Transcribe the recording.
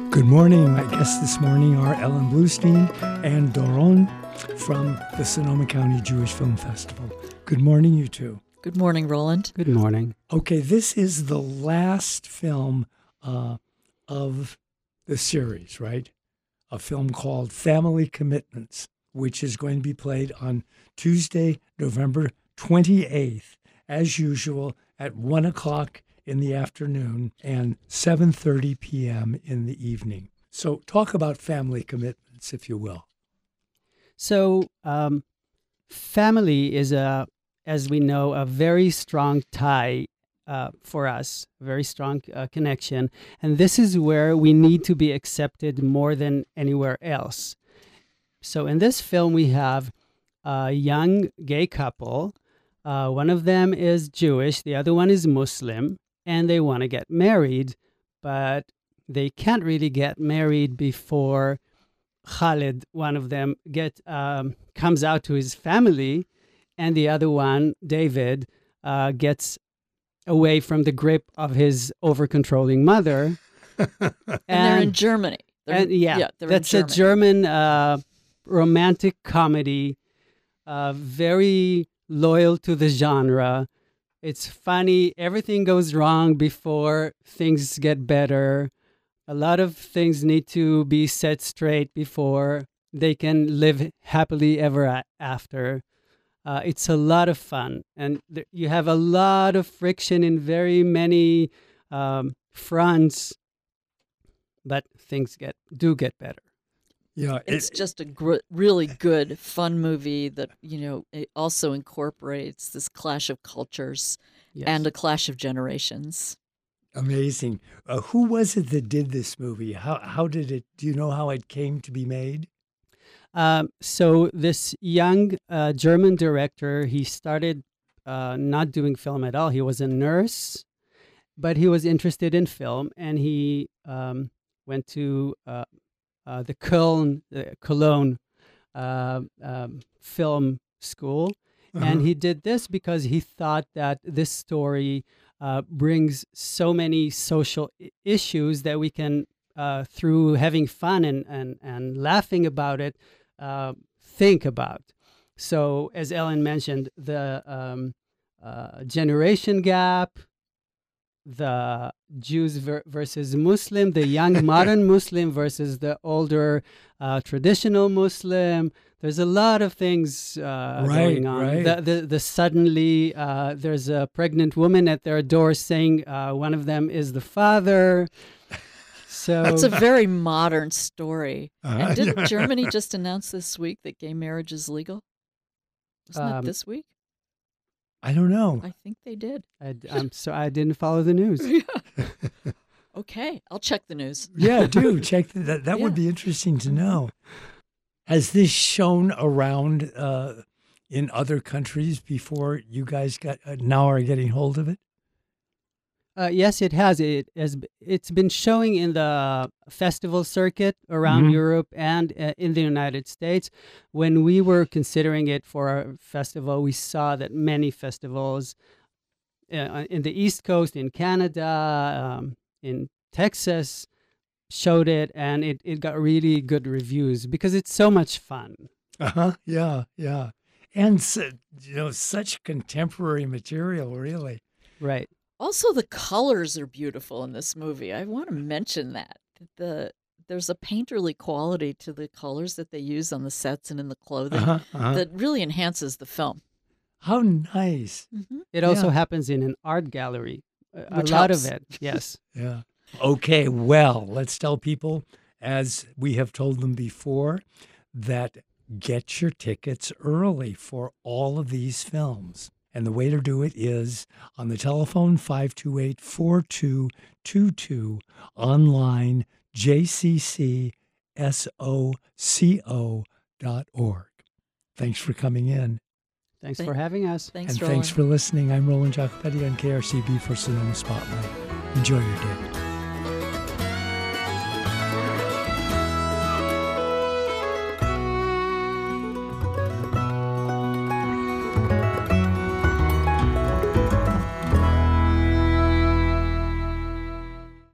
Good morning. My guests this morning are Ellen Bluestein and Doron from the Sonoma County Jewish Film Festival. Good morning, you two. Good morning, Roland. Good morning. Okay, this is the last film of the series, right? A film called Family Commitments, which is going to be played on Tuesday, November 28th, as usual, at 1 o'clock in the afternoon and 7:30 p.m. in the evening. So talk about Family Commitments, if you will. So, family is, as we know, a very strong tie for us, a very strong connection. And this is where we need to be accepted more than anywhere else. So in this film, we have a young gay couple. One of them is Jewish, the other one is Muslim, and they want to get married, but they can't really get married before Khalid, one of them, comes out to his family, and the other one, David, gets away from the grip of his over-controlling mother. And they're in Germany. They're that's in a German romantic comedy, very loyal to the genre. It's funny. Everything goes wrong before things get better. A lot of things need to be set straight before they can live happily ever after. It's a lot of fun, and you have a lot of friction in very many fronts, but things do get better. Yeah, it's just a really good, fun movie that, it also incorporates this clash of cultures and a clash of generations. Amazing. Who was it that did this movie? How did it, do you know how it came to be made? So this young German director, he started not doing film at all. He was a nurse, but he was interested in film, and he went to the Cologne film school. And he did this because he thought that this story brings so many social issues that we can, through having fun and laughing about it, think about. So, as Ellen mentioned, the generation gap, the Jews versus Muslim, the young modern Muslim versus the older traditional Muslim. There's a lot of things going on. Right. The suddenly there's a pregnant woman at their door saying one of them is the father. So it's a very modern story. And didn't Germany just announce this week that gay marriage is legal? Wasn't it this week? I don't know. I think they did. I'm sorry, I didn't follow the news. Okay, I'll check the news. Yeah, do check that. That would be interesting to know. Has this shown around in other countries before you guys now are getting hold of it? Yes, it has. It's been showing in the festival circuit around Europe and in the United States. When we were considering it for our festival, we saw that many festivals in the East Coast, in Canada, in Texas, showed it, and it got really good reviews because it's so much fun. Yeah. And such contemporary material, really. Right. Also, the colors are beautiful in this movie. I want to mention that. There's a painterly quality to the colors that they use on the sets and in the clothing that really enhances the film. How nice. Mm-hmm. It also happens in an art gallery. A lot of it, yes. Yeah. Okay, well, let's tell people, as we have told them before, that get your tickets early for all of these films. And the way to do it is on the telephone, 528-4222, online, jccsoco.org. Thanks for coming in. Thanks for having us. Thanks, and Roland. thanks for listening. I'm Roland Jacopetti on KRCB for Sonoma Spotlight. Enjoy your day.